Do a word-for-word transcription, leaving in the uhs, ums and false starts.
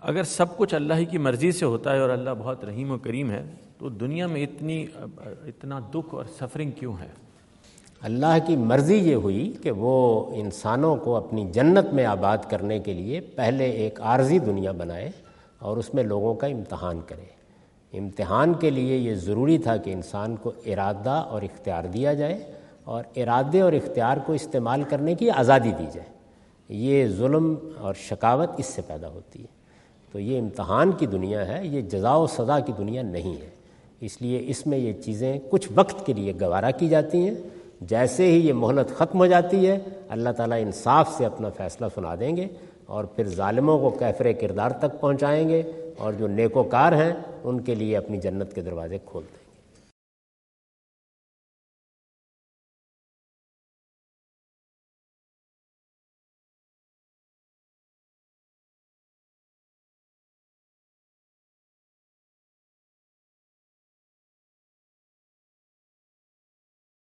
اگر سب کچھ اللہ ہی کی مرضی سے ہوتا ہے اور اللہ بہت رحیم و کریم ہے تو دنیا میں اتنی اتنا دکھ اور سفرنگ کیوں ہے؟ اللہ کی مرضی یہ ہوئی کہ وہ انسانوں کو اپنی جنت میں آباد کرنے کے لیے پہلے ایک عارضی دنیا بنائے اور اس میں لوگوں کا امتحان کرے۔ امتحان کے لیے یہ ضروری تھا کہ انسان کو ارادہ اور اختیار دیا جائے اور ارادے اور اختیار کو استعمال کرنے کی آزادی دی جائے۔ یہ ظلم اور شقاوت اس سے پیدا ہوتی ہے۔ تو یہ امتحان کی دنیا ہے، یہ جزا و سزا کی دنیا نہیں ہے۔ اس لیے اس میں یہ چیزیں کچھ وقت کے لیے گوارا کی جاتی ہیں، جیسے ہی یہ مہلت ختم ہو جاتی ہے اللہ تعالیٰ انصاف سے اپنا فیصلہ سنا دیں گے اور پھر ظالموں کو کیفر کردار تک پہنچائیں گے، اور جو نیکوکار ہیں ان کے لیے اپنی جنت کے دروازے کھول دیں۔